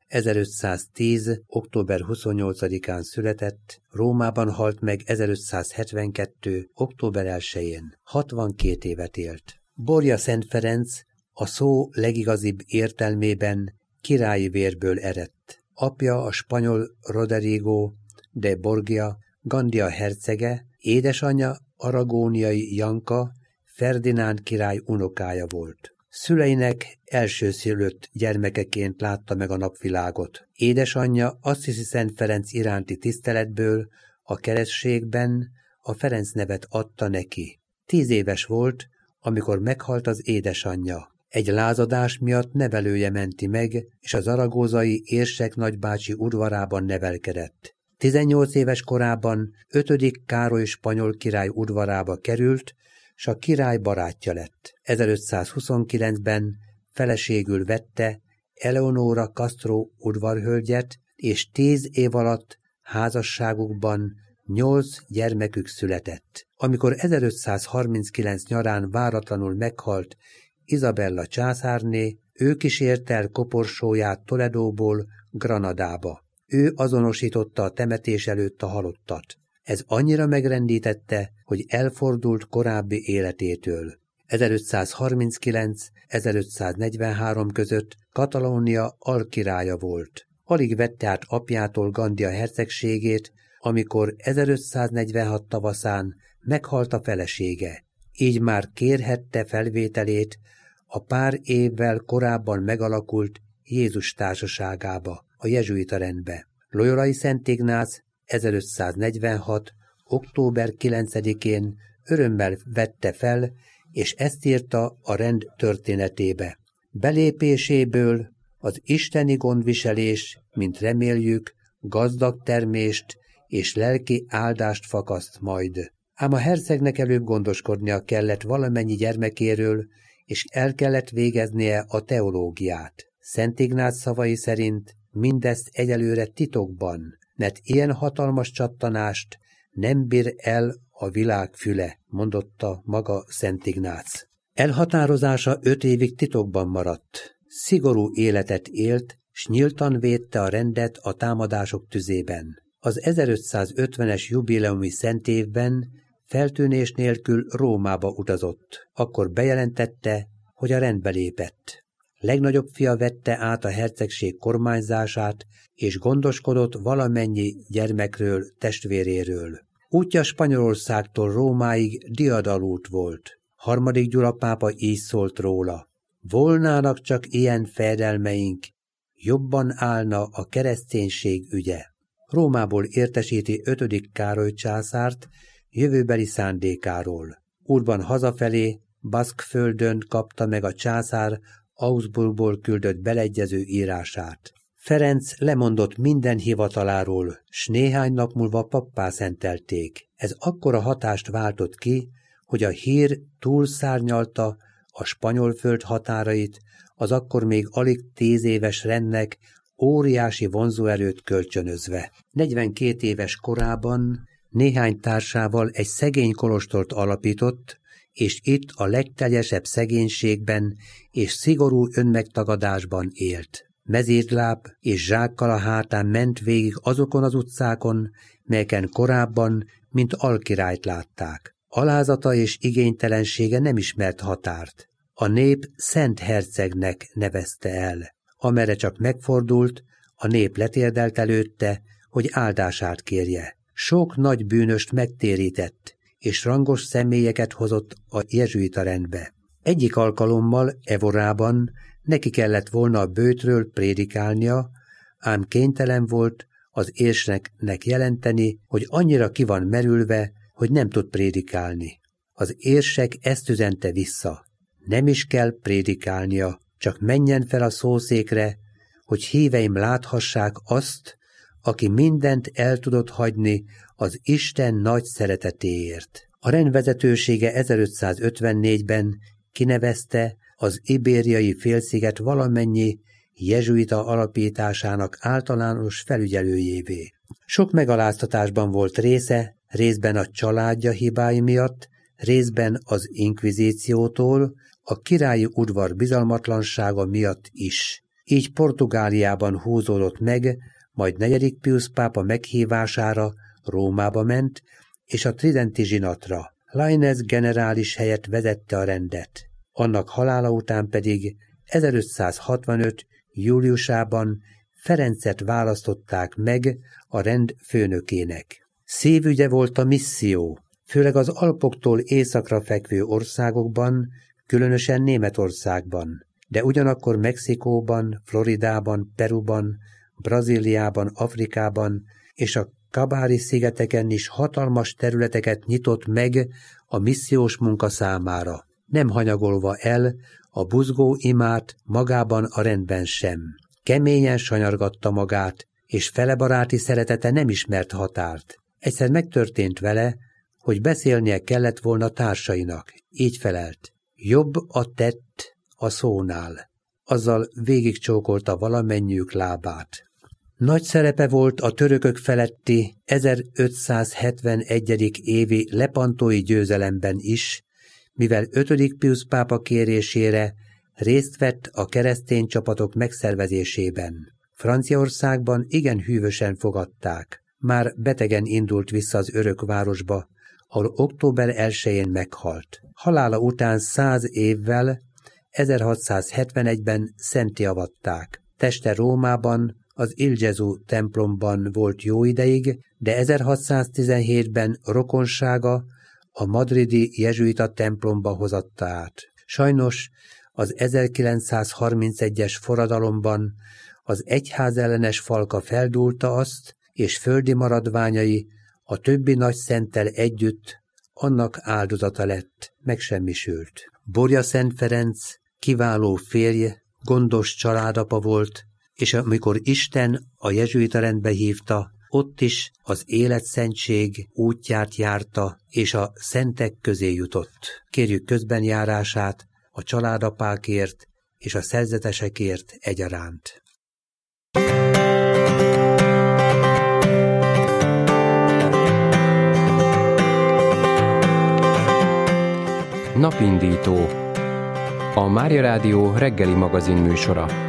1510. október 28-án született, Rómában halt meg 1572. október 1-én. 62 évet élt. Borja Szent Ferenc a szó legigazibb értelmében királyi vérből eredt. Apja a spanyol Rodrigo de Borgia, Gandia hercege, édesanyja aragóniai Janka, Ferdinánd király unokája volt. Szüleinek elsőszülött gyermekeként látta meg a napvilágot. Édesanyja Assisi Szent Ferenc iránti tiszteletből a keresztségben a Ferenc nevet adta neki. 10 éves volt, amikor meghalt az édesanyja. Egy lázadás miatt nevelője menti meg, és az aragózai érsek nagybácsi udvarában nevelkedett. 18 éves korában 5. Károly spanyol király udvarába került, s a király barátja lett. 1529-ben feleségül vette Eleonora Castro udvarhölgyet, és 10 év alatt házasságukban 8 gyermekük született. Amikor 1539 nyarán váratlanul meghalt Izabella császárné, ő kísérte el koporsóját Toledóból Granadába. Ő azonosította a temetés előtt a halottat. Ez annyira megrendítette, hogy elfordult korábbi életétől. 1539-1543 között Katalónia alkirálya volt. Alig vette át apjától Gandia hercegségét, amikor 1546 tavaszán meghalt a felesége. Így már kérhette felvételét a pár évvel korábban megalakult Jézus társaságába, a jezsuita rendbe. Loyolai Szent Ignác 1546. október 9-én örömmel vette fel, és ezt írta a rend történetébe. Belépéséből az isteni gondviselés, mint reméljük, gazdag termést és lelki áldást fakaszt majd. Ám a hercegnek előbb gondoskodnia kellett valamennyi gyermekéről, és el kellett végeznie a teológiát. Szent Ignác szavai szerint mindezt egyelőre titokban, mert ilyen hatalmas csattanást nem bír el a világ füle, mondotta maga Szent Ignác. Elhatározása 5 évig titokban maradt. Szigorú életet élt, s nyíltan védte a rendet a támadások tüzében. Az 1550-es jubileumi szentévben feltűnés nélkül Rómába utazott. Akkor bejelentette, hogy a rendbe lépett. Legnagyobb fia vette át a hercegség kormányzását, és gondoskodott valamennyi gyermekről, testvéréről. Útja Spanyolországtól Rómáig diadalút volt. 3. Gyula pápa így szólt róla: volnának csak ilyen fejedelmeink, jobban állna a kereszténység ügye. Rómából értesíti 5. Károly császárt jövőbeli szándékáról. Útban hazafelé Baszkföldön kapta meg a császár Augsburgból küldött beleegyező írását. Ferenc lemondott minden hivataláról, s néhány nap múlva pappá szentelték. Ez akkora hatást váltott ki, hogy a hír túlszárnyalta a spanyol föld határait, az akkor még alig 10 éves rendnek óriási vonzóerőt kölcsönözve. 42 éves korában néhány társával egy szegény kolostort alapított, és itt a legteljesebb szegénységben és szigorú önmegtagadásban élt. Mezítláb és zsákkal a hátán ment végig azokon az utcákon, melyeken korábban, mint alkirályt látták. Alázata és igénytelensége nem ismert határt. A nép Szent Hercegnek nevezte el. Amerre csak megfordult, a nép letérdelt előtte, hogy áldását kérje. Sok nagy bűnöst megtérített, és rangos személyeket hozott a jezsuita rendbe. Egyik alkalommal Evorában neki kellett volna a böjtről prédikálnia, ám kénytelen volt az érsnek jelenteni, hogy annyira ki van merülve, hogy nem tud prédikálni. Az érsek ezt üzente vissza: nem is kell prédikálnia, csak menjen fel a szószékre, hogy híveim láthassák azt, aki mindent el tudott hagyni az Isten nagy szeretetéért. A rendvezetősége 1554-ben kinevezte az ibériai félsziget valamennyi jezsuita alapításának általános felügyelőjévé. Sok megaláztatásban volt része, részben a családja hibái miatt, részben az inkvizíciótól, a királyi udvar bizalmatlansága miatt is. Így Portugáliában húzódott meg, majd 4. Pius pápa meghívására Rómába ment, és a tridenti zsinatra. Lainez generális helyett vezette a rendet. Annak halála után pedig 1565. júliusában Ferencet választották meg a rend főnökének. Szívügye volt a misszió, főleg az Alpoktól északra fekvő országokban, különösen Németországban, de ugyanakkor Mexikóban, Floridában, Peruban, Brazíliában, Afrikában és a Kabári-szigeteken is hatalmas területeket nyitott meg a missziós munka számára, nem hanyagolva el a buzgó imát magában a rendben sem. Keményen sanyargatta magát, és felebaráti szeretete nem ismert határt. Egyszer megtörtént vele, hogy beszélnie kellett volna társainak. Így felelt: jobb a tett a szónál. Azzal végigcsókolta valamennyiük lábát. Nagy szerepe volt a törökök feletti 1571. évi lepantói győzelemben is, mivel 5. Pius pápa kérésére részt vett a keresztény csapatok megszervezésében. Franciaországban igen hűvösen fogadták. Már betegen indult vissza az örökvárosba, ahol október 1-én meghalt. Halála után 100 évvel, 1671-ben szentté avatták. Teste Rómában, az Il Gesù templomban volt jó ideig, de 1617-ben rokonsága a madridi jezsuita templomba hozatta át. Sajnos az 1931-es forradalomban az egyházellenes falka feldúlta azt, és földi maradványai a többi nagy szenttel együtt annak áldozata lett, megsemmisült. Borja Szent Ferenc kiváló férj, gondos családapa volt, és amikor Isten a jezsuita rendbe hívta, ott is az életszentség útját járta, és a szentek közé jutott. Kérjük közbenjárását a családapákért és a szerzetesekért egyaránt. Napindító. A Mária Rádió reggeli magazin műsora.